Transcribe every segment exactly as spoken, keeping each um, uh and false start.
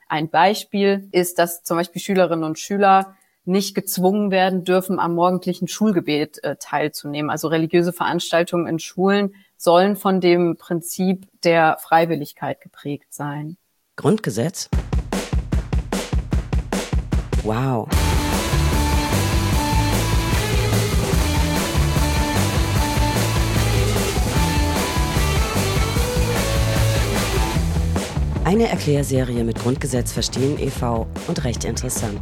Ein Beispiel ist, dass zum Beispiel Schülerinnen und Schüler nicht gezwungen werden dürfen, am morgendlichen Schulgebet äh, teilzunehmen. Also religiöse Veranstaltungen in Schulen sollen von dem Prinzip der Freiwilligkeit geprägt sein. Grundgesetz? Wow. Eine Erklärserie mit Grundgesetz verstehen e V und recht interessant.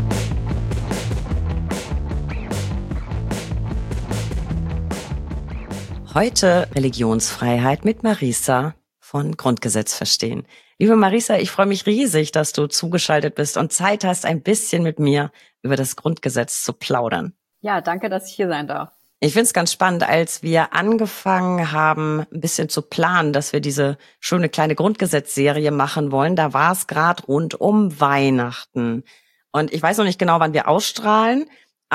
Heute Religionsfreiheit mit Marisa von Grundgesetz verstehen. Liebe Marisa, ich freue mich riesig, dass du zugeschaltet bist und Zeit hast, ein bisschen mit mir über das Grundgesetz zu plaudern. Ja, danke, dass ich hier sein darf. Ich finde es ganz spannend, als wir angefangen haben, ein bisschen zu planen, dass wir diese schöne kleine Grundgesetzserie machen wollen. Da war es gerade rund um Weihnachten. Und ich weiß noch nicht genau, wann wir ausstrahlen,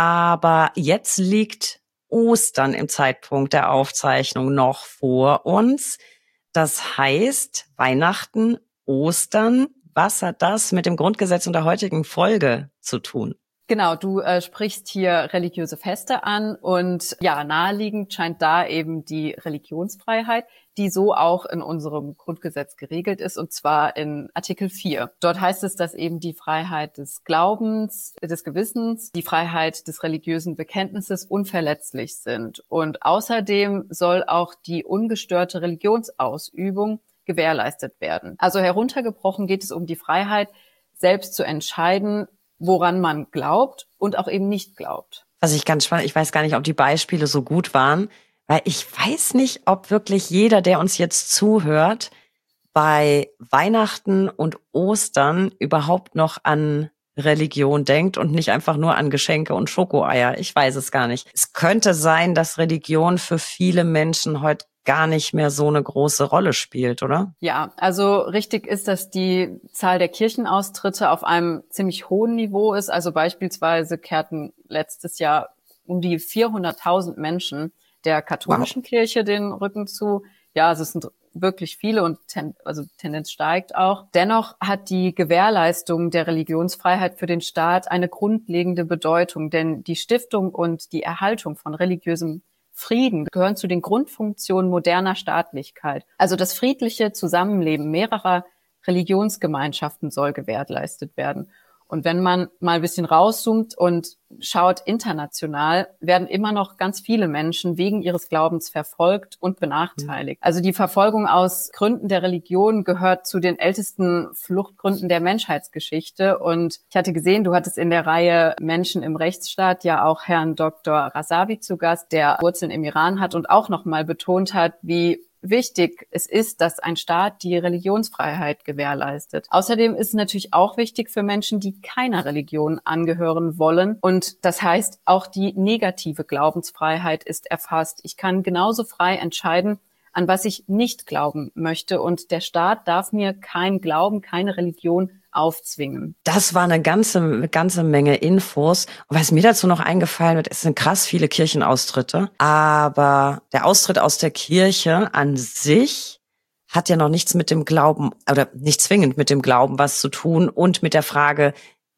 aber jetzt liegt Ostern im Zeitpunkt der Aufzeichnung noch vor uns. Das heißt, Weihnachten, Ostern, was hat das mit dem Grundgesetz und der heutigen Folge zu tun? Genau, du äh, sprichst hier religiöse Feste an und ja, naheliegend scheint da eben die Religionsfreiheit, die so auch in unserem Grundgesetz geregelt ist, und zwar in Artikel vier. Dort heißt es, dass eben die Freiheit des Glaubens, des Gewissens, die Freiheit des religiösen Bekenntnisses unverletzlich sind. Und außerdem soll auch die ungestörte Religionsausübung gewährleistet werden. Also heruntergebrochen geht es um die Freiheit, selbst zu entscheiden, woran man glaubt und auch eben nicht glaubt. Was ich ganz spannend, ich weiß gar nicht, ob die Beispiele so gut waren, weil ich weiß nicht, ob wirklich jeder, der uns jetzt zuhört, bei Weihnachten und Ostern überhaupt noch an Religion denkt und nicht einfach nur an Geschenke und Schokoeier. Ich weiß es gar nicht. Es könnte sein, dass Religion für viele Menschen heute gar nicht mehr so eine große Rolle spielt, oder? Ja, also richtig ist, dass die Zahl der Kirchenaustritte auf einem ziemlich hohen Niveau ist. Also beispielsweise kehrten letztes Jahr um die vierhunderttausend Menschen der katholischen wow. Kirche den Rücken zu. Ja, also es sind wirklich viele und ten, also Tendenz steigt auch. Dennoch hat die Gewährleistung der Religionsfreiheit für den Staat eine grundlegende Bedeutung, denn die Stiftung und die Erhaltung von religiösem Frieden gehören zu den Grundfunktionen moderner Staatlichkeit. Also das friedliche Zusammenleben mehrerer Religionsgemeinschaften soll gewährleistet werden. Und wenn man mal ein bisschen rauszoomt und schaut international, werden immer noch ganz viele Menschen wegen ihres Glaubens verfolgt und benachteiligt. Also die Verfolgung aus Gründen der Religion gehört zu den ältesten Fluchtgründen der Menschheitsgeschichte. Und ich hatte gesehen, du hattest in der Reihe Menschen im Rechtsstaat ja auch Herrn Doktor Razavi zu Gast, der Wurzeln im Iran hat und auch nochmal betont hat, wie wichtig es ist, dass ein Staat die Religionsfreiheit gewährleistet. Außerdem ist es natürlich auch wichtig für Menschen, die keiner Religion angehören wollen. Und das heißt, auch die negative Glaubensfreiheit ist erfasst. Ich kann genauso frei entscheiden, an was ich nicht glauben möchte. Und der Staat darf mir kein Glauben, keine Religion aufzwingen. Das war eine ganze, eine ganze Menge Infos. Und was mir dazu noch eingefallen wird, es sind krass viele Kirchenaustritte. Aber der Austritt aus der Kirche an sich hat ja noch nichts mit dem Glauben, oder nicht zwingend mit dem Glauben was zu tun und mit der Frage,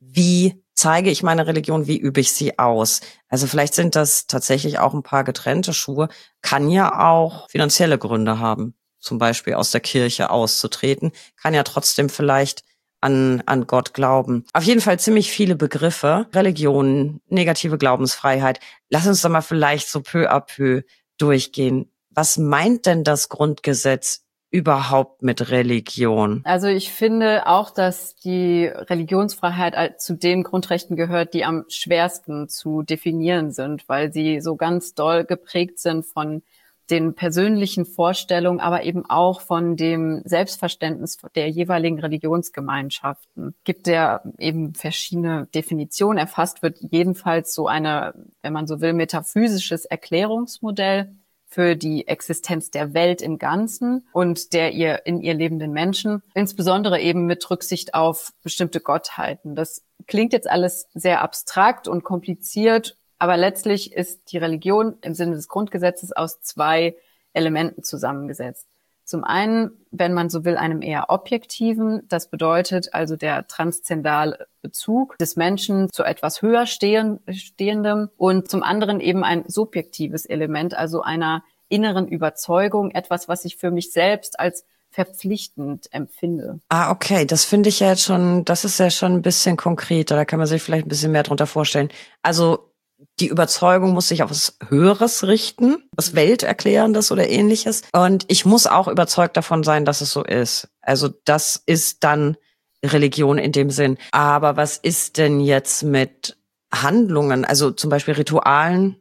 wie zeige ich meine Religion, wie übe ich sie aus? Also vielleicht sind das tatsächlich auch ein paar getrennte Schuhe, kann ja auch finanzielle Gründe haben. Zum Beispiel aus der Kirche auszutreten, kann ja trotzdem vielleicht an an Gott glauben. Auf jeden Fall ziemlich viele Begriffe. Religion, negative Glaubensfreiheit. Lass uns doch mal vielleicht so peu à peu durchgehen. Was meint denn das Grundgesetz überhaupt mit Religion? Also ich finde auch, dass die Religionsfreiheit zu den Grundrechten gehört, die am schwersten zu definieren sind, weil sie so ganz doll geprägt sind von den persönlichen Vorstellungen, aber eben auch von dem Selbstverständnis der jeweiligen Religionsgemeinschaften. Gibt ja eben verschiedene Definitionen. Erfasst wird jedenfalls so eine, wenn man so will, metaphysisches Erklärungsmodell für die Existenz der Welt im Ganzen und der ihr in ihr lebenden Menschen, insbesondere eben mit Rücksicht auf bestimmte Gottheiten. Das klingt jetzt alles sehr abstrakt und kompliziert, aber letztlich ist die Religion im Sinne des Grundgesetzes aus zwei Elementen zusammengesetzt. Zum einen, wenn man so will, einem eher objektiven. Das bedeutet also der transzendale Bezug des Menschen zu etwas höher stehen, stehendem. Und zum anderen eben ein subjektives Element, also einer inneren Überzeugung, etwas, was ich für mich selbst als verpflichtend empfinde. Ah, okay, das finde ich ja jetzt schon, das ist ja schon ein bisschen konkreter, da kann man sich vielleicht ein bisschen mehr drunter vorstellen. Also die Überzeugung muss sich auf was Höheres richten, was Welterklärendes oder Ähnliches. Und ich muss auch überzeugt davon sein, dass es so ist. Also das ist dann Religion in dem Sinn. Aber was ist denn jetzt mit Handlungen, also zum Beispiel Ritualen,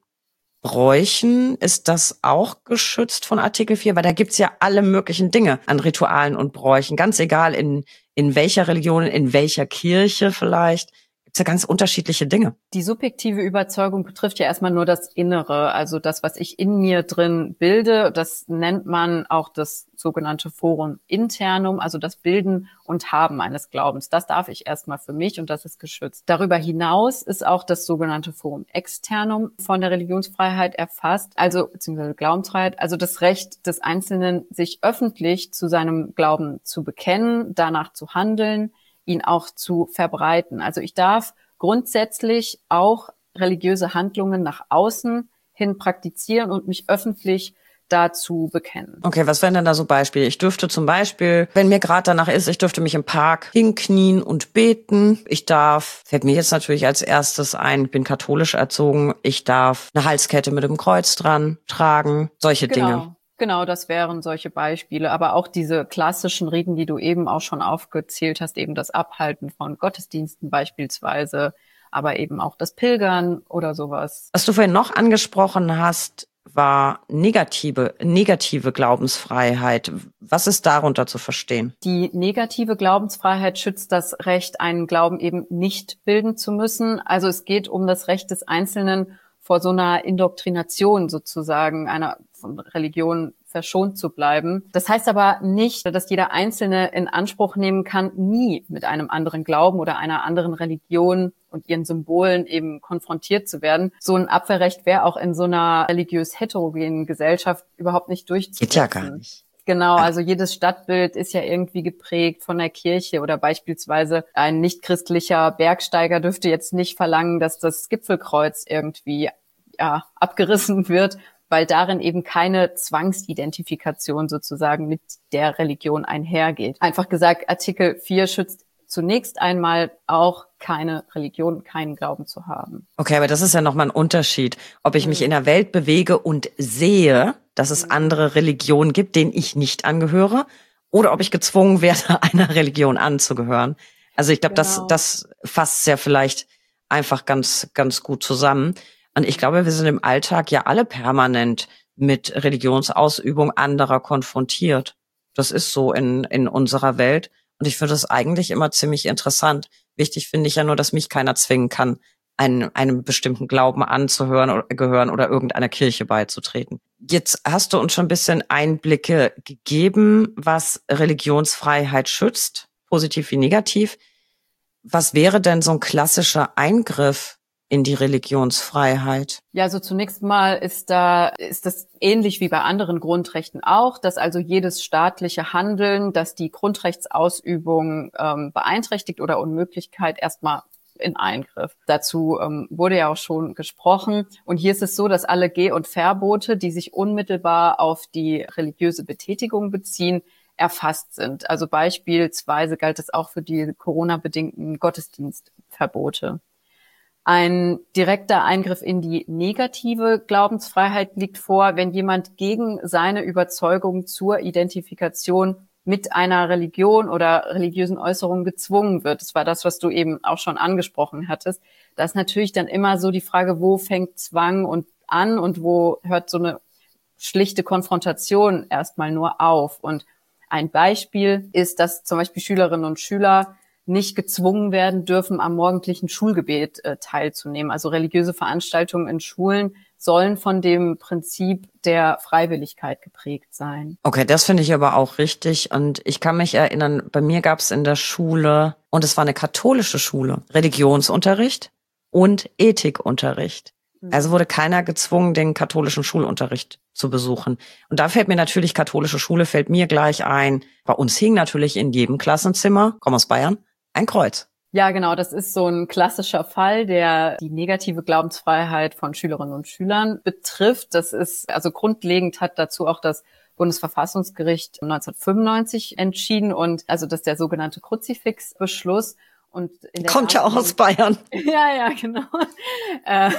Bräuchen? Ist das auch geschützt von Artikel vier? Weil da gibt's ja alle möglichen Dinge an Ritualen und Bräuchen. Ganz egal, in, in welcher Religion, in welcher Kirche vielleicht. Gibt's ja ganz unterschiedliche Dinge. Die subjektive Überzeugung betrifft ja erstmal nur das Innere, also das, was ich in mir drin bilde. Das nennt man auch das sogenannte Forum internum, also das Bilden und Haben eines Glaubens. Das darf ich erstmal für mich und das ist geschützt. Darüber hinaus ist auch das sogenannte Forum externum von der Religionsfreiheit erfasst, also beziehungsweise Glaubensfreiheit, also das Recht des Einzelnen, sich öffentlich zu seinem Glauben zu bekennen, danach zu handeln, ihn auch zu verbreiten. Also ich darf grundsätzlich auch religiöse Handlungen nach außen hin praktizieren und mich öffentlich dazu bekennen. Okay, was wären denn da so Beispiele? Ich dürfte zum Beispiel, wenn mir gerade danach ist, ich dürfte mich im Park hinknien und beten. Ich darf, fällt mir jetzt natürlich als erstes ein, bin katholisch erzogen, ich darf eine Halskette mit einem Kreuz dran tragen, solche Genau. Dinge. Genau, das wären solche Beispiele. Aber auch diese klassischen Riten, die du eben auch schon aufgezählt hast, eben das Abhalten von Gottesdiensten beispielsweise, aber eben auch das Pilgern oder sowas. Was du vorhin noch angesprochen hast, war negative, negative Glaubensfreiheit. Was ist darunter zu verstehen? Die negative Glaubensfreiheit schützt das Recht, einen Glauben eben nicht bilden zu müssen. Also es geht um das Recht des Einzelnen, vor so einer Indoktrination sozusagen, einer von Religion verschont zu bleiben. Das heißt aber nicht, dass jeder Einzelne in Anspruch nehmen kann, nie mit einem anderen Glauben oder einer anderen Religion und ihren Symbolen eben konfrontiert zu werden. So ein Abwehrrecht wäre auch in so einer religiös heterogenen Gesellschaft überhaupt nicht durchzusetzen. Geht ja gar nicht. Genau, also jedes Stadtbild ist ja irgendwie geprägt von der Kirche oder beispielsweise ein nichtchristlicher Bergsteiger dürfte jetzt nicht verlangen, dass das Gipfelkreuz irgendwie ja, abgerissen wird, weil darin eben keine Zwangsidentifikation sozusagen mit der Religion einhergeht. Einfach gesagt, Artikel vier schützt zunächst einmal auch keine Religion, keinen Glauben zu haben. Okay, aber das ist ja nochmal ein Unterschied, ob ich mich in der Welt bewege und sehe, dass es andere Religionen gibt, denen ich nicht angehöre, oder ob ich gezwungen werde, einer Religion anzugehören. Also ich glaube, Genau. das, das fasst ja vielleicht einfach ganz, ganz gut zusammen. Und ich glaube, wir sind im Alltag ja alle permanent mit Religionsausübung anderer konfrontiert. Das ist so in, in unserer Welt. Und ich finde das eigentlich immer ziemlich interessant. Wichtig finde ich ja nur, dass mich keiner zwingen kann, einen, einem bestimmten Glauben anzuhören oder gehören oder irgendeiner Kirche beizutreten. Jetzt hast du uns schon ein bisschen Einblicke gegeben, was Religionsfreiheit schützt, positiv wie negativ. Was wäre denn so ein klassischer Eingriff in die Religionsfreiheit? Ja, also zunächst mal ist da, ist das ähnlich wie bei anderen Grundrechten auch, dass also jedes staatliche Handeln, das die Grundrechtsausübung ähm, beeinträchtigt oder Unmöglichkeit erstmal in Eingriff. Dazu ähm, wurde ja auch schon gesprochen. Und hier ist es so, dass alle Geh- und Verbote, die sich unmittelbar auf die religiöse Betätigung beziehen, erfasst sind. Also beispielsweise galt es auch für die Corona-bedingten Gottesdienstverbote. Ein direkter Eingriff in die negative Glaubensfreiheit liegt vor, wenn jemand gegen seine Überzeugung zur Identifikation mit einer Religion oder religiösen Äußerung gezwungen wird. Das war das, was du eben auch schon angesprochen hattest. Da ist natürlich dann immer so die Frage, wo fängt Zwang und an und wo hört so eine schlichte Konfrontation erstmal nur auf. Und ein Beispiel ist, dass zum Beispiel Schülerinnen und Schüler nicht gezwungen werden dürfen, am morgendlichen Schulgebet äh, teilzunehmen. Also religiöse Veranstaltungen in Schulen sollen von dem Prinzip der Freiwilligkeit geprägt sein. Okay, das finde ich aber auch richtig. Und ich kann mich erinnern, bei mir gab es in der Schule, und es war eine katholische Schule, Religionsunterricht und Ethikunterricht. Also wurde keiner gezwungen, den katholischen Schulunterricht zu besuchen. Und da fällt mir natürlich, katholische Schule fällt mir gleich ein. Bei uns hing natürlich in jedem Klassenzimmer, komm aus Bayern, ein Kreuz. Ja, genau. Das ist so ein klassischer Fall, der die negative Glaubensfreiheit von Schülerinnen und Schülern betrifft. Das ist, also grundlegend hat dazu auch das Bundesverfassungsgericht neunzehnhundertfünfundneunzig entschieden und also das ist der sogenannte Kruzifixbeschluss. Und in der Kommt ja auch aus Bayern. Ja, ja, genau. Äh,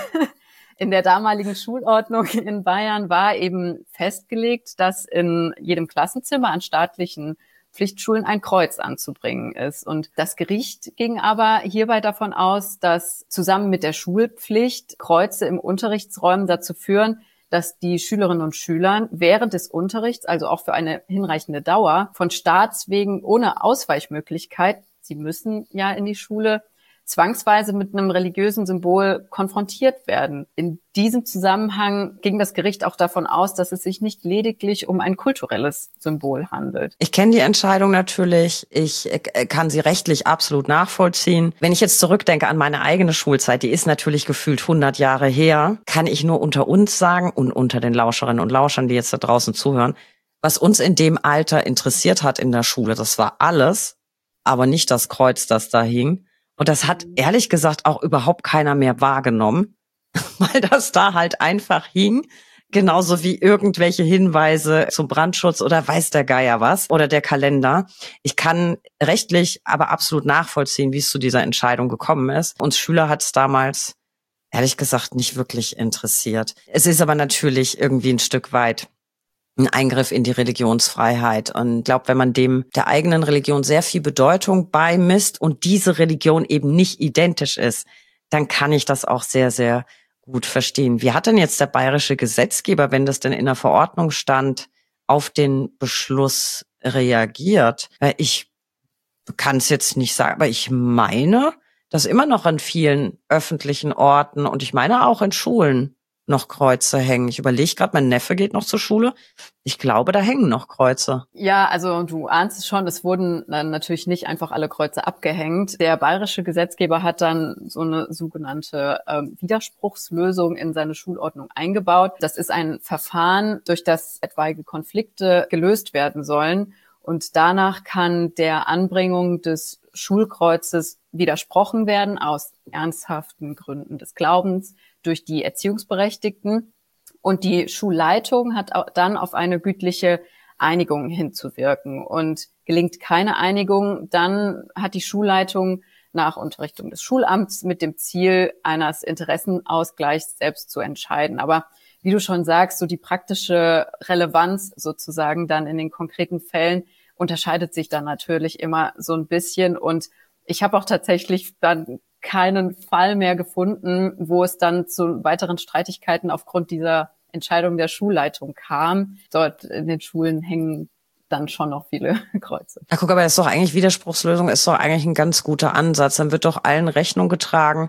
in der damaligen Schulordnung in Bayern war eben festgelegt, dass in jedem Klassenzimmer an staatlichen Pflichtschulen ein Kreuz anzubringen ist. Und das Gericht ging aber hierbei davon aus, dass zusammen mit der Schulpflicht Kreuze im Unterrichtsräumen dazu führen, dass die Schülerinnen und Schüler während des Unterrichts, also auch für eine hinreichende Dauer, von Staats wegen ohne Ausweichmöglichkeit, sie müssen ja in die Schule, zwangsweise mit einem religiösen Symbol konfrontiert werden. In diesem Zusammenhang ging das Gericht auch davon aus, dass es sich nicht lediglich um ein kulturelles Symbol handelt. Ich kenne die Entscheidung natürlich. Ich kann sie rechtlich absolut nachvollziehen. Wenn ich jetzt zurückdenke an meine eigene Schulzeit, die ist natürlich gefühlt hundert Jahre her, kann ich nur unter uns sagen und unter den Lauscherinnen und Lauschern, die jetzt da draußen zuhören, was uns in dem Alter interessiert hat in der Schule, das war alles, aber nicht das Kreuz, das da hing. Und das hat ehrlich gesagt auch überhaupt keiner mehr wahrgenommen, weil das da halt einfach hing. Genauso wie irgendwelche Hinweise zum Brandschutz oder weiß der Geier was oder der Kalender. Ich kann rechtlich aber absolut nachvollziehen, wie es zu dieser Entscheidung gekommen ist. Uns Schüler hat es damals ehrlich gesagt nicht wirklich interessiert. Es ist aber natürlich irgendwie ein Stück weit ein Eingriff in die Religionsfreiheit. Und ich glaube, wenn man dem der eigenen Religion sehr viel Bedeutung beimisst und diese Religion eben nicht identisch ist, dann kann ich das auch sehr, sehr gut verstehen. Wie hat denn jetzt der bayerische Gesetzgeber, wenn das denn in der Verordnung stand, auf den Beschluss reagiert? Weil ich kann es jetzt nicht sagen, aber ich meine, dass immer noch an vielen öffentlichen Orten und ich meine auch in Schulen noch Kreuze hängen. Ich überlege gerade, mein Neffe geht noch zur Schule. Ich glaube, da hängen noch Kreuze. Ja, also du ahnst es schon, es wurden dann natürlich nicht einfach alle Kreuze abgehängt. Der bayerische Gesetzgeber hat dann so eine sogenannte ähm, Widerspruchslösung in seine Schulordnung eingebaut. Das ist ein Verfahren, durch das etwaige Konflikte gelöst werden sollen. Und danach kann der Anbringung des Schulkreuzes widersprochen werden aus ernsthaften Gründen des Glaubens durch die Erziehungsberechtigten. Und die Schulleitung hat dann auf eine gütliche Einigung hinzuwirken. Und gelingt keine Einigung, dann hat die Schulleitung nach Unterrichtung des Schulamts mit dem Ziel eines Interessenausgleichs selbst zu entscheiden. Aber wie du schon sagst, so die praktische Relevanz sozusagen dann in den konkreten Fällen unterscheidet sich dann natürlich immer so ein bisschen. Und ich habe auch tatsächlich dann keinen Fall mehr gefunden, wo es dann zu weiteren Streitigkeiten aufgrund dieser Entscheidung der Schulleitung kam. Dort in den Schulen hängen dann schon noch viele Kreuze. Ja, guck, aber das ist doch eigentlich Widerspruchslösung, ist doch eigentlich ein ganz guter Ansatz. Dann wird doch allen Rechnung getragen.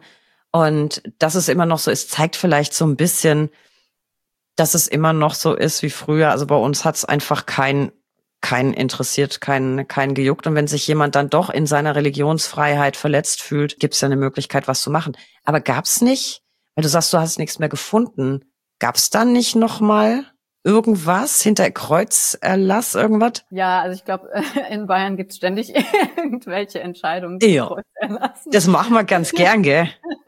Und dass es immer noch so ist, zeigt vielleicht so ein bisschen, dass es immer noch so ist wie früher. Also bei uns hat es einfach kein keinen interessiert, keinen keinen gejuckt. Und wenn sich jemand dann doch in seiner Religionsfreiheit verletzt fühlt, gibt es ja eine Möglichkeit, was zu machen. Aber gab's nicht, weil du sagst, du hast nichts mehr gefunden, gab's dann nicht noch mal irgendwas hinter Kreuzerlass, irgendwas? Ja, also ich glaube, in Bayern gibt's ständig irgendwelche Entscheidungen zum ja. Kreuzerlass. Das machen wir ganz gern, gell?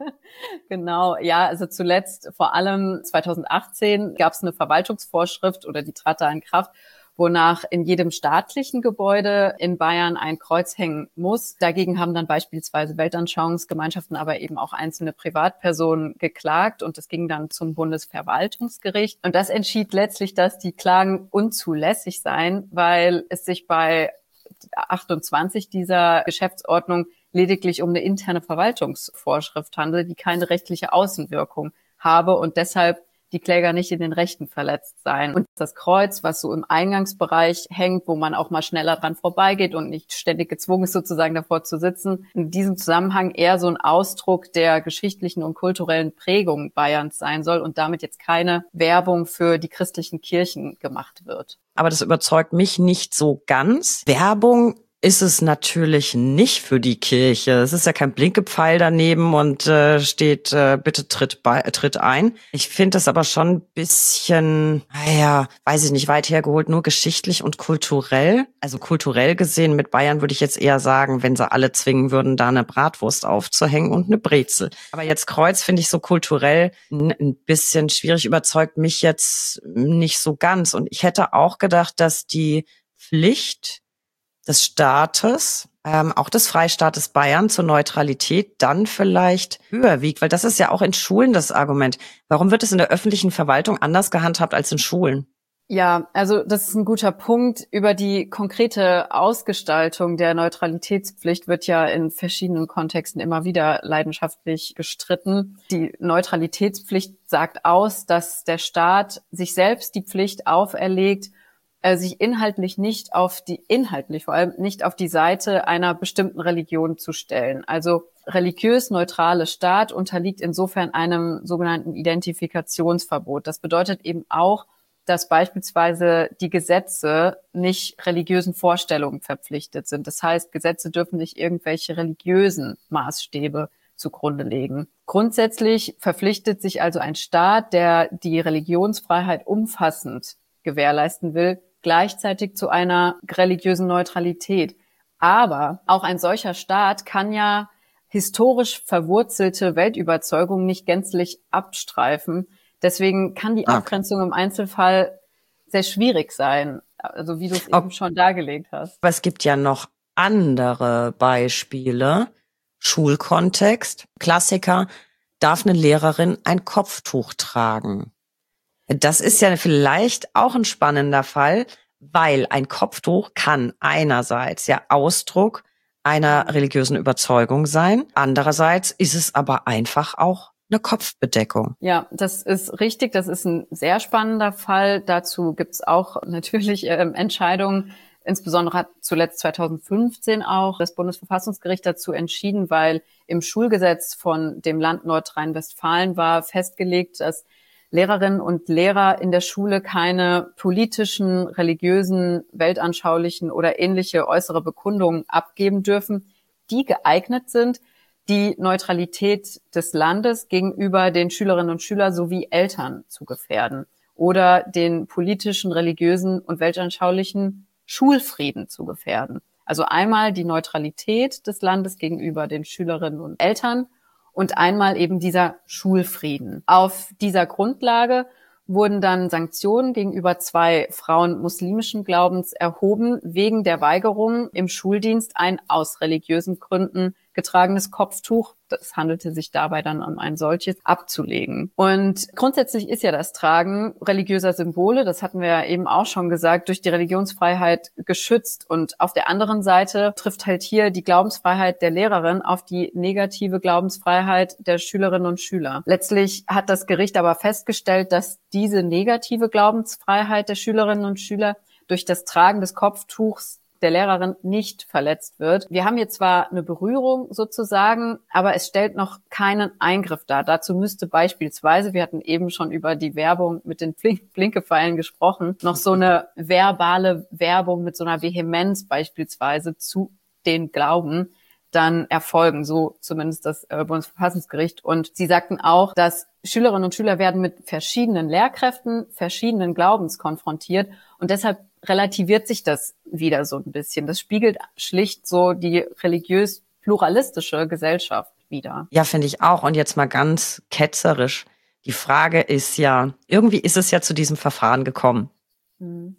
Genau, ja, also zuletzt, vor allem zweitausendachtzehn, gab's eine Verwaltungsvorschrift oder die trat da in Kraft, wonach in jedem staatlichen Gebäude in Bayern ein Kreuz hängen muss. Dagegen haben dann beispielsweise Weltanschauungsgemeinschaften, aber eben auch einzelne Privatpersonen geklagt und es ging dann zum Bundesverwaltungsgericht. Und das entschied letztlich, dass die Klagen unzulässig seien, weil es sich bei achtundzwanzig dieser Geschäftsordnung lediglich um eine interne Verwaltungsvorschrift handelt, die keine rechtliche Außenwirkung habe und deshalb die Kläger nicht in den Rechten verletzt seien. Und das Kreuz, was so im Eingangsbereich hängt, wo man auch mal schneller dran vorbeigeht und nicht ständig gezwungen ist, sozusagen davor zu sitzen, in diesem Zusammenhang eher so ein Ausdruck der geschichtlichen und kulturellen Prägung Bayerns sein soll und damit jetzt keine Werbung für die christlichen Kirchen gemacht wird. Aber das überzeugt mich nicht so ganz. Werbung ist es natürlich nicht für die Kirche. Es ist ja kein Blinkepfeil daneben und äh, steht, äh, bitte tritt, bei, äh, tritt ein. Ich finde das aber schon ein bisschen, naja, weiß ich nicht, weit hergeholt, nur geschichtlich und kulturell. Also kulturell gesehen mit Bayern würde ich jetzt eher sagen, wenn sie alle zwingen würden, da eine Bratwurst aufzuhängen und eine Brezel. Aber jetzt Kreuz finde ich so kulturell ein, ein bisschen schwierig, überzeugt mich jetzt nicht so ganz. Und ich hätte auch gedacht, dass die Pflicht des Staates, ähm, auch des Freistaates Bayern zur Neutralität dann vielleicht höher wiegt, weil das ist ja auch in Schulen das Argument. Warum wird es in der öffentlichen Verwaltung anders gehandhabt als in Schulen? Ja, also das ist ein guter Punkt. Über die konkrete Ausgestaltung der Neutralitätspflicht wird ja in verschiedenen Kontexten immer wieder leidenschaftlich gestritten. Die Neutralitätspflicht sagt aus, dass der Staat sich selbst die Pflicht auferlegt, sich inhaltlich nicht auf die, inhaltlich vor allem nicht auf die Seite einer bestimmten Religion zu stellen. Also religiös neutrale Staat unterliegt insofern einem sogenannten Identifikationsverbot. Das bedeutet eben auch, dass beispielsweise die Gesetze nicht religiösen Vorstellungen verpflichtet sind. Das heißt, Gesetze dürfen nicht irgendwelche religiösen Maßstäbe zugrunde legen. Grundsätzlich verpflichtet sich also ein Staat, der die Religionsfreiheit umfassend gewährleisten will, gleichzeitig zu einer religiösen Neutralität. Aber auch ein solcher Staat kann ja historisch verwurzelte Weltüberzeugungen nicht gänzlich abstreifen. Deswegen kann die Abgrenzung im Einzelfall sehr schwierig sein, also wie du es eben schon dargelegt hast. Aber es gibt ja noch andere Beispiele. Schulkontext, Klassiker, darf eine Lehrerin ein Kopftuch tragen? Das ist ja vielleicht auch ein spannender Fall, weil ein Kopftuch kann einerseits ja Ausdruck einer religiösen Überzeugung sein, andererseits ist es aber einfach auch eine Kopfbedeckung. Ja, das ist richtig. Das ist ein sehr spannender Fall. Dazu gibt's auch natürlich äh, Entscheidungen. Insbesondere hat zuletzt zweitausendfünfzehn auch das Bundesverfassungsgericht dazu entschieden, weil im Schulgesetz von dem Land Nordrhein-Westfalen war festgelegt, dass Lehrerinnen und Lehrer in der Schule keine politischen, religiösen, weltanschaulichen oder ähnliche äußere Bekundungen abgeben dürfen, die geeignet sind, die Neutralität des Landes gegenüber den Schülerinnen und Schülern sowie Eltern zu gefährden oder den politischen, religiösen und weltanschaulichen Schulfrieden zu gefährden. Also einmal die Neutralität des Landes gegenüber den Schülerinnen und Eltern und einmal eben dieser Schulfrieden. Auf dieser Grundlage wurden dann Sanktionen gegenüber zwei Frauen muslimischen Glaubens erhoben, wegen der Weigerung, im Schuldienst ein aus religiösen Gründen getragenes Kopftuch, das handelte sich dabei dann um ein solches, abzulegen. Und grundsätzlich ist ja das Tragen religiöser Symbole, das hatten wir ja eben auch schon gesagt, durch die Religionsfreiheit geschützt. Und auf der anderen Seite trifft halt hier die Glaubensfreiheit der Lehrerin auf die negative Glaubensfreiheit der Schülerinnen und Schüler. Letztlich hat das Gericht aber festgestellt, dass diese negative Glaubensfreiheit der Schülerinnen und Schüler durch das Tragen des Kopftuchs der Lehrerin nicht verletzt wird. Wir haben hier zwar eine Berührung sozusagen, aber es stellt noch keinen Eingriff dar. Dazu müsste beispielsweise, wir hatten eben schon über die Werbung mit den Blink- Blinkepfeilen gesprochen, noch so eine verbale Werbung mit so einer Vehemenz beispielsweise zu den Glauben dann erfolgen, so zumindest das äh, Bundesverfassungsgericht. Und sie sagten auch, dass Schülerinnen und Schüler werden mit verschiedenen Lehrkräften, verschiedenen Glaubens konfrontiert und deshalb relativiert sich das wieder so ein bisschen. Das spiegelt schlicht so die religiös-pluralistische Gesellschaft wider. Ja, finde ich auch. Und jetzt mal ganz ketzerisch. Die Frage ist ja, irgendwie ist es ja zu diesem Verfahren gekommen. Hm.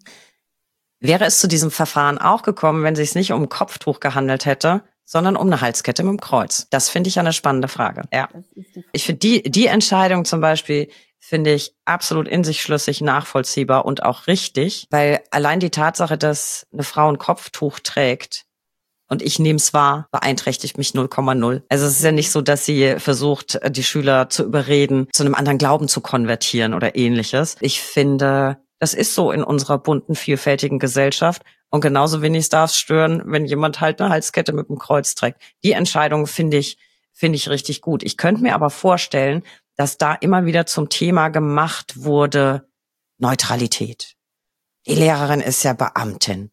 Wäre es zu diesem Verfahren auch gekommen, wenn es sich nicht um ein Kopftuch gehandelt hätte, sondern um eine Halskette mit dem Kreuz? Das finde ich ja eine spannende Frage. Ja. Ich finde die, die Entscheidung zum Beispiel, finde ich absolut in sich schlüssig, nachvollziehbar und auch richtig, weil allein die Tatsache, dass eine Frau ein Kopftuch trägt und ich nehme es wahr, beeinträchtigt mich null Komma null. Also es ist ja nicht so, dass sie versucht, die Schüler zu überreden, zu einem anderen Glauben zu konvertieren oder ähnliches. Ich finde, das ist so in unserer bunten, vielfältigen Gesellschaft. Und genauso wenig darf es stören, wenn jemand halt eine Halskette mit einem Kreuz trägt. Die Entscheidung finde ich, finde ich richtig gut. Ich könnte mir aber vorstellen, dass da immer wieder zum Thema gemacht wurde, Neutralität. Die Lehrerin ist ja Beamtin.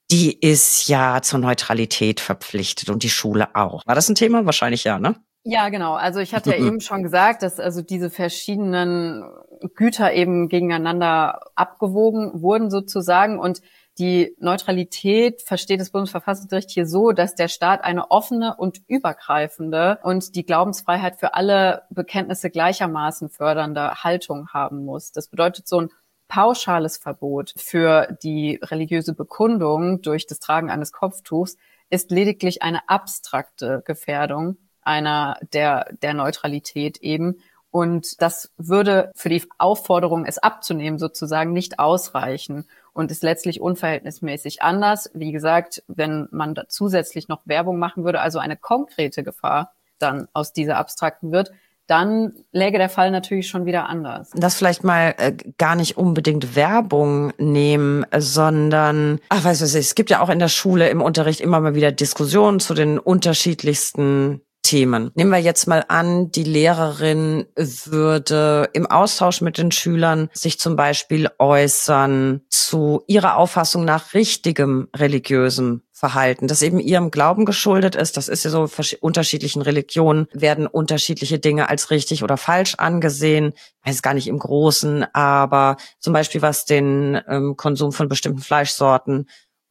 die ist ja zur Neutralität verpflichtet und die Schule auch. War das ein Thema? Wahrscheinlich ja, ne? Ja, genau. Also ich hatte ja eben schon gesagt, dass also diese verschiedenen Güter eben gegeneinander abgewogen wurden sozusagen, und die Neutralität versteht das Bundesverfassungsgericht hier so, dass der Staat eine offene und übergreifende und die Glaubensfreiheit für alle Bekenntnisse gleichermaßen fördernde Haltung haben muss. Das bedeutet, so ein pauschales Verbot für die religiöse Bekundung durch das Tragen eines Kopftuchs ist lediglich eine abstrakte Gefährdung einer der der Neutralität eben. Und das würde für die Aufforderung, es abzunehmen, sozusagen nicht ausreichen und ist letztlich unverhältnismäßig. Anders, wie gesagt, wenn man da zusätzlich noch Werbung machen würde, also eine konkrete Gefahr dann aus dieser abstrakten wird, dann läge der Fall natürlich schon wieder anders. Das vielleicht mal äh, gar nicht unbedingt Werbung nehmen, sondern, ach, weißt du, es gibt ja auch in der Schule im Unterricht immer mal wieder Diskussionen zu den unterschiedlichsten Themen. Nehmen wir jetzt mal an, die Lehrerin würde im Austausch mit den Schülern sich zum Beispiel äußern zu ihrer Auffassung nach richtigem religiösem Verhalten, das eben ihrem Glauben geschuldet ist. Das ist ja so, unterschiedlichen Religionen werden unterschiedliche Dinge als richtig oder falsch angesehen. Ich weiß gar nicht im Großen, aber zum Beispiel was den ähm, Konsum von bestimmten Fleischsorten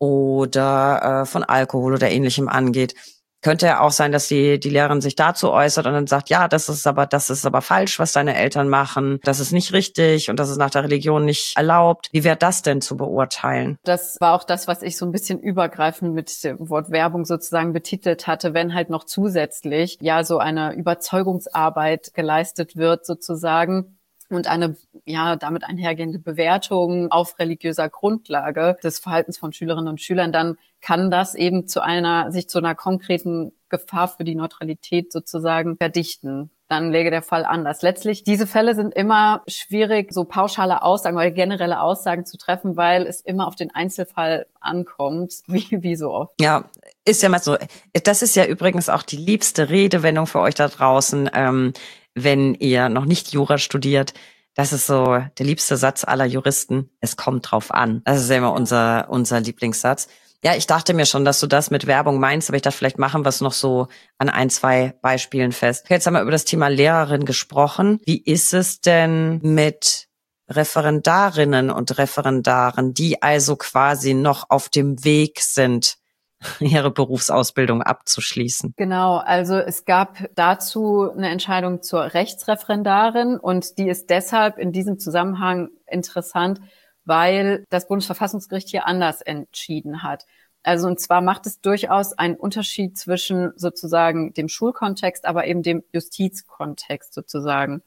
oder äh, von Alkohol oder Ähnlichem angeht. Könnte ja auch sein, dass die die Lehrerin sich dazu äußert und dann sagt, ja, das ist aber das ist aber falsch, was deine Eltern machen. Das ist nicht richtig und das ist nach der Religion nicht erlaubt. Wie wäre das denn zu beurteilen? Das war auch das, was ich so ein bisschen übergreifend mit dem Wort Werbung sozusagen betitelt hatte, wenn halt noch zusätzlich ja so eine Überzeugungsarbeit geleistet wird sozusagen und eine ja damit einhergehende Bewertung auf religiöser Grundlage des Verhaltens von Schülerinnen und Schülern, dann kann das eben zu einer sich zu einer konkreten Gefahr für die Neutralität sozusagen verdichten. Dann läge der Fall anders. Letztlich, diese Fälle sind immer schwierig, so pauschale Aussagen oder generelle Aussagen zu treffen, weil es immer auf den Einzelfall ankommt, wie, wie so oft. Ja, ist ja mal so. Das ist ja übrigens auch die liebste Redewendung für euch da draußen, ähm, wenn ihr noch nicht Jura studiert. Das ist so der liebste Satz aller Juristen. Es kommt drauf an. Das ist ja immer unser, unser Lieblingssatz. Ja, ich dachte mir schon, dass du das mit Werbung meinst, aber ich dachte, vielleicht machen wir es noch so an ein, zwei Beispielen fest. Jetzt haben wir über das Thema Lehrerin gesprochen. Wie ist es denn mit Referendarinnen und Referendaren, die also quasi noch auf dem Weg sind, ihre Berufsausbildung abzuschließen? Genau, also es gab dazu eine Entscheidung zur Rechtsreferendarin und die ist deshalb in diesem Zusammenhang interessant, weil das Bundesverfassungsgericht hier anders entschieden hat. Also und zwar macht es durchaus einen Unterschied zwischen sozusagen dem Schulkontext, aber eben dem Justizkontext sozusagen.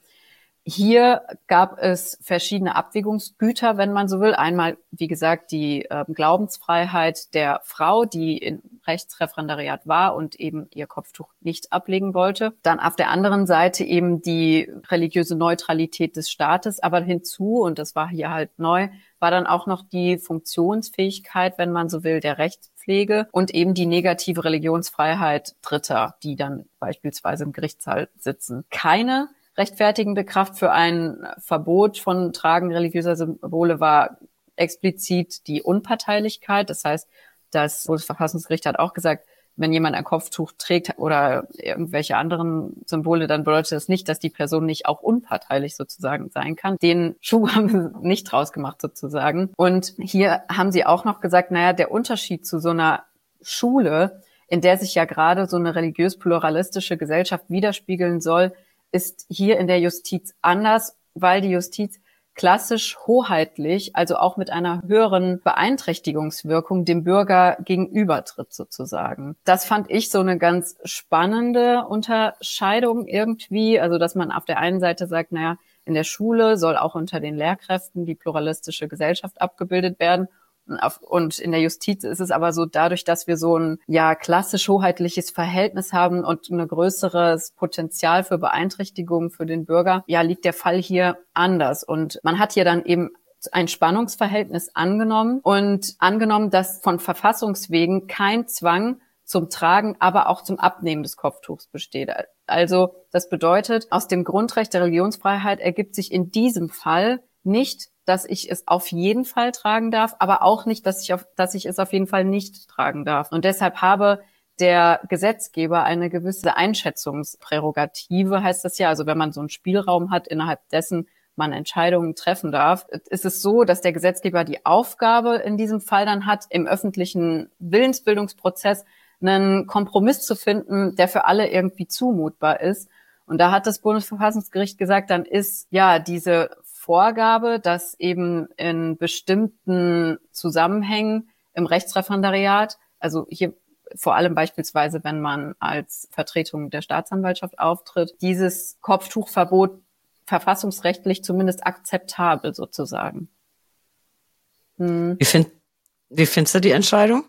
Hier gab es verschiedene Abwägungsgüter, wenn man so will. Einmal, wie gesagt, die äh, Glaubensfreiheit der Frau, die im Rechtsreferendariat war und eben ihr Kopftuch nicht ablegen wollte. Dann auf der anderen Seite eben die religiöse Neutralität des Staates. Aber hinzu, und das war hier halt neu, war dann auch noch die Funktionsfähigkeit, wenn man so will, der Rechtspflege und eben die negative Religionsfreiheit Dritter, die dann beispielsweise im Gerichtssaal sitzen. Keine rechtfertigende Kraft für ein Verbot von Tragen religiöser Symbole war explizit die Unparteilichkeit. Das heißt, das Bundesverfassungsgericht hat auch gesagt, wenn jemand ein Kopftuch trägt oder irgendwelche anderen Symbole, dann bedeutet das nicht, dass die Person nicht auch unparteilich sozusagen sein kann. Den Schuh haben sie nicht draus gemacht sozusagen. Und hier haben sie auch noch gesagt, naja, der Unterschied zu so einer Schule, in der sich ja gerade so eine religiös-pluralistische Gesellschaft widerspiegeln soll, ist hier in der Justiz anders, weil die Justiz klassisch hoheitlich, also auch mit einer höheren Beeinträchtigungswirkung dem Bürger gegenübertritt sozusagen. Das fand ich so eine ganz spannende Unterscheidung irgendwie, also dass man auf der einen Seite sagt, naja, in der Schule soll auch unter den Lehrkräften die pluralistische Gesellschaft abgebildet werden. Und in der Justiz ist es aber so, dadurch, dass wir so ein ja klassisch hoheitliches Verhältnis haben und ein größeres Potenzial für Beeinträchtigungen für den Bürger, ja, liegt der Fall hier anders. Und man hat hier dann eben ein Spannungsverhältnis angenommen und angenommen, dass von Verfassungswegen kein Zwang zum Tragen, aber auch zum Abnehmen des Kopftuchs besteht. Also das bedeutet, aus dem Grundrecht der Religionsfreiheit ergibt sich in diesem Fall nicht, dass ich es auf jeden Fall tragen darf, aber auch nicht, dass ich auf, dass ich es auf jeden Fall nicht tragen darf. Und deshalb habe der Gesetzgeber eine gewisse Einschätzungsprärogative, heißt das ja. Also wenn man so einen Spielraum hat, innerhalb dessen man Entscheidungen treffen darf, ist es so, dass der Gesetzgeber die Aufgabe in diesem Fall dann hat, im öffentlichen Willensbildungsprozess einen Kompromiss zu finden, der für alle irgendwie zumutbar ist. Und da hat das Bundesverfassungsgericht gesagt, dann ist ja diese Vorgabe, dass eben in bestimmten Zusammenhängen im Rechtsreferendariat, also hier vor allem beispielsweise, wenn man als Vertretung der Staatsanwaltschaft auftritt, dieses Kopftuchverbot verfassungsrechtlich zumindest akzeptabel sozusagen. Hm. Wie, find, wie findest du die Entscheidung?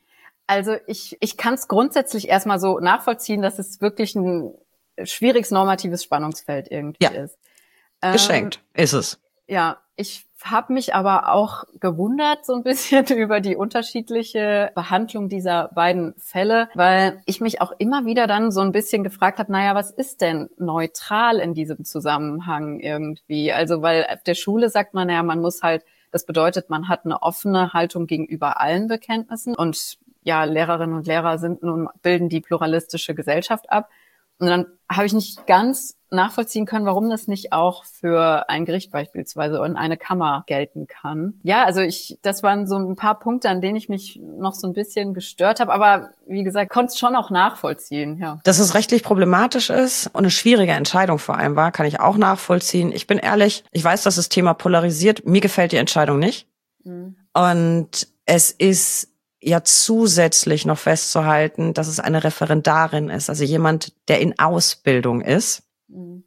Also ich, ich kann es grundsätzlich erstmal so nachvollziehen, dass es wirklich ein schwieriges normatives Spannungsfeld irgendwie ja. ist. Geschenkt ähm, ist es. Ja, ich habe mich aber auch gewundert so ein bisschen über die unterschiedliche Behandlung dieser beiden Fälle, weil ich mich auch immer wieder dann so ein bisschen gefragt habe, naja, was ist denn neutral in diesem Zusammenhang irgendwie? Also weil auf der Schule sagt man, naja, man muss halt, das bedeutet, man hat eine offene Haltung gegenüber allen Bekenntnissen und ja, Lehrerinnen und Lehrer sind nun, bilden die pluralistische Gesellschaft ab. Und dann habe ich nicht ganz nachvollziehen können, warum das nicht auch für ein Gericht beispielsweise und eine Kammer gelten kann. Ja, also ich, das waren so ein paar Punkte, an denen ich mich noch so ein bisschen gestört habe. Aber wie gesagt, konnte es schon auch nachvollziehen, ja. Dass es rechtlich problematisch ist und eine schwierige Entscheidung vor allem war, kann ich auch nachvollziehen. Ich bin ehrlich, ich weiß, dass das Thema polarisiert. Mir gefällt die Entscheidung nicht. Mhm. Und es ist ja zusätzlich noch festzuhalten, dass es eine Referendarin ist, also jemand, der in Ausbildung ist. Mhm.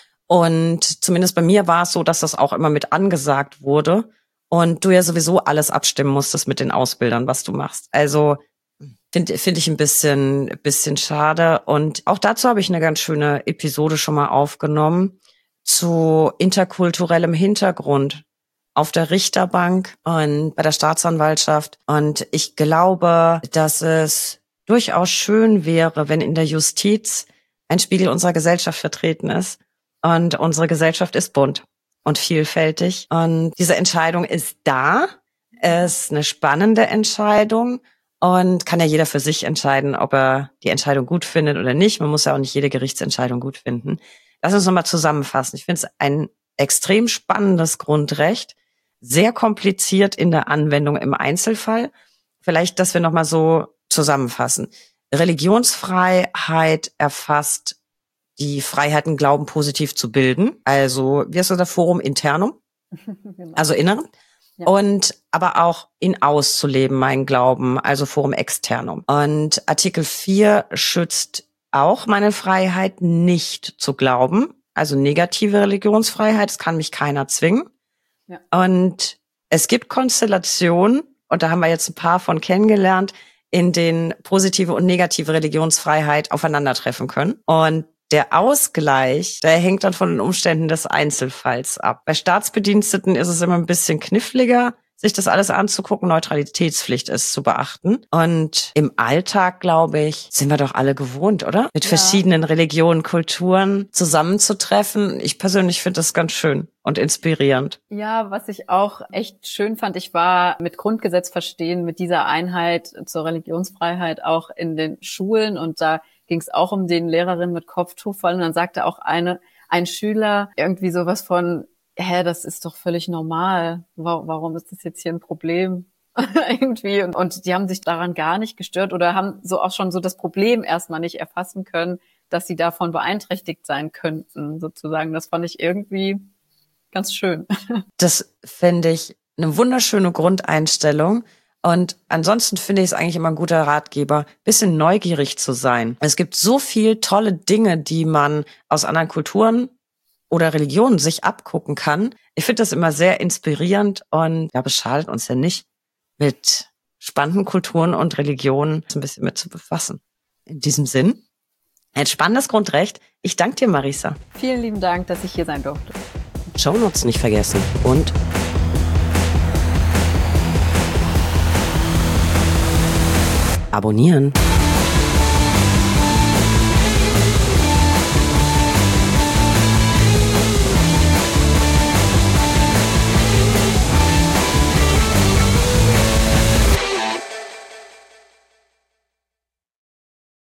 Und zumindest bei mir war es so, dass das auch immer mit angesagt wurde und du ja sowieso alles abstimmen musstest mit den Ausbildern, was du machst. Also finde find ich ein bisschen, bisschen schade. Und auch dazu habe ich eine ganz schöne Episode schon mal aufgenommen zu interkulturellem Hintergrund auf der Richterbank und bei der Staatsanwaltschaft. Und ich glaube, dass es durchaus schön wäre, wenn in der Justiz ein Spiegel unserer Gesellschaft vertreten ist. Und unsere Gesellschaft ist bunt und vielfältig. Und diese Entscheidung ist da. Es ist eine spannende Entscheidung und kann ja jeder für sich entscheiden, ob er die Entscheidung gut findet oder nicht. Man muss ja auch nicht jede Gerichtsentscheidung gut finden. Lass uns nochmal zusammenfassen. Ich finde es ein extrem spannendes Grundrecht. Sehr kompliziert in der Anwendung im Einzelfall. Vielleicht, dass wir nochmal so zusammenfassen. Religionsfreiheit erfasst die Freiheiten, Glauben positiv zu bilden. Also, wie heißt das, Forum Internum? Genau. Also Inneren. Ja. Und aber auch in auszuleben, mein Glauben, also Forum Externum. Und Artikel vier schützt auch meine Freiheit, nicht zu glauben. Also negative Religionsfreiheit, es kann mich keiner zwingen. Ja. Und es gibt Konstellationen, und da haben wir jetzt ein paar von kennengelernt, in denen positive und negative Religionsfreiheit aufeinandertreffen können. Und der Ausgleich, der hängt dann von den Umständen des Einzelfalls ab. Bei Staatsbediensteten ist es immer ein bisschen kniffliger, sich das alles anzugucken. Neutralitätspflicht ist zu beachten. Und im Alltag, glaube ich, sind wir doch alle gewohnt, oder? Mit ja. verschiedenen Religionen, Kulturen zusammenzutreffen. Ich persönlich finde das ganz schön und inspirierend. Ja, was ich auch echt schön fand, ich war mit Grundgesetz verstehen, mit dieser Einheit zur Religionsfreiheit auch in den Schulen, und da ging es auch um den Lehrerinnen mit Kopftuch. Und dann sagte auch eine, ein Schüler irgendwie sowas von, hä, das ist doch völlig normal. Warum ist das jetzt hier ein Problem? Irgendwie. Und, und die haben sich daran gar nicht gestört oder haben so auch schon so das Problem erstmal nicht erfassen können, dass sie davon beeinträchtigt sein könnten, sozusagen. Das fand ich irgendwie ganz schön. Das fände ich eine wunderschöne Grundeinstellung. Und ansonsten finde ich es eigentlich immer ein guter Ratgeber, bisschen neugierig zu sein. Es gibt so viel tolle Dinge, die man aus anderen Kulturen oder Religionen sich abgucken kann. Ich finde das immer sehr inspirierend und ja, es schadet uns ja nicht, mit spannenden Kulturen und Religionen ein bisschen mit zu befassen. In diesem Sinn, ein spannendes Grundrecht. Ich danke dir, Marisa. Vielen lieben Dank, dass ich hier sein durfte. Shownotes nicht vergessen und abonnieren.